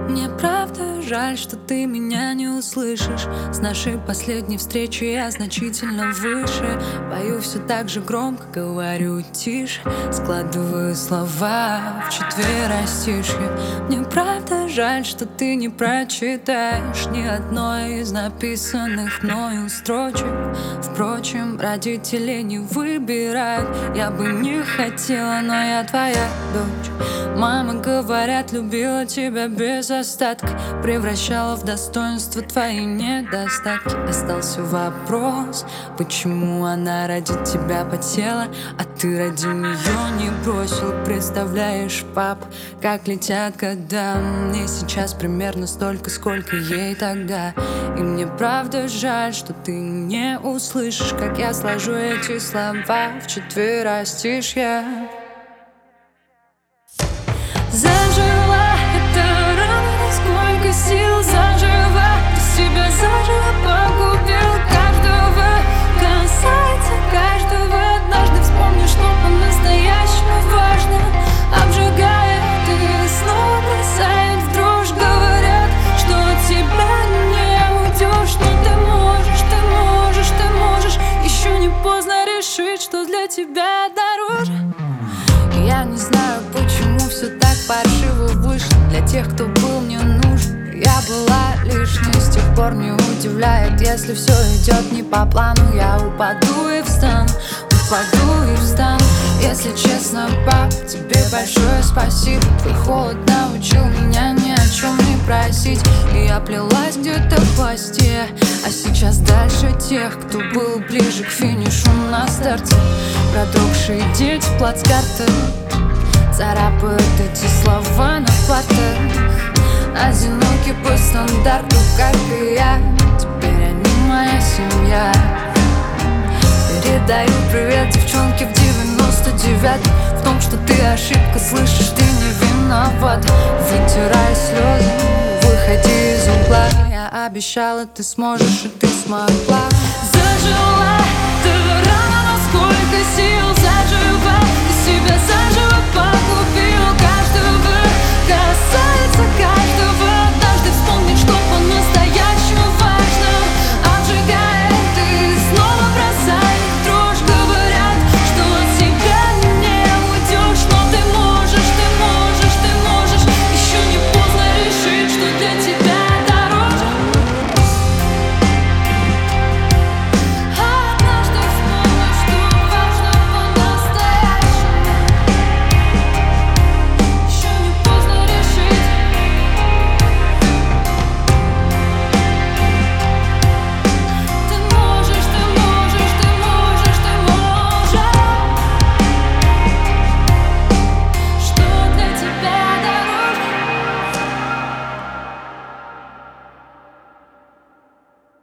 Мне правда жаль, что ты меня не услышишь. С нашей последней встречи я значительно выше. Пою все так же громко, говорю тише. Складываю слова в четверостишье. Мне правда жаль, что ты не прочитаешь ни одной из написанных мною строчек. Впрочем, родители не выбирают. Я бы не хотела, но я твоя дочь. Мама, говорят, любила тебя без остатка, превращала в достоинство твои недостатки. Остался вопрос, почему она ради тебя потела, а ты ради нее не бросил. Представляешь, пап, как летят года. Мне сейчас примерно столько, сколько ей тогда. И мне правда жаль, что ты не услышишь, как я сложу эти слова в четверостишье. Зажила эта рана, сколько сил зажива, ты себя заживо погубил. Каждого касается каждого. Однажды вспомни, что по-настоящему важно. Обжигая, ты снова бросает в дрожь. Говорят, что от тебя не уйдешь, но ты можешь, ты можешь, ты можешь. Еще не поздно решить, что для тебя дороже. Я не знаю, почему все так паршиво вышло. Для тех, кто был мне нужен, я была лишней. С тех пор не удивляет, если все идет не по плану. Я упаду и встану, упаду и встану. Если честно, пап, тебе большое спасибо. Твой холод научил меня ни о чем не просить. И я плелась где-то в хвосте, а сейчас дальше тех, кто был ближе к финишу на старте. Продрогшие дети в плацкартах царапают эти слова на платах. Одинокий по стандарту, как и я. Теперь они моя семья. Передаю привет девчонке в 99. В том, что ты ошибка, слышишь, ты не виноват. Вытирай слезы, выходи из угла. Я обещала, ты сможешь, и ты смогла. Зажила ты рана, но сколько сил зажива, ты себя заживо погубил.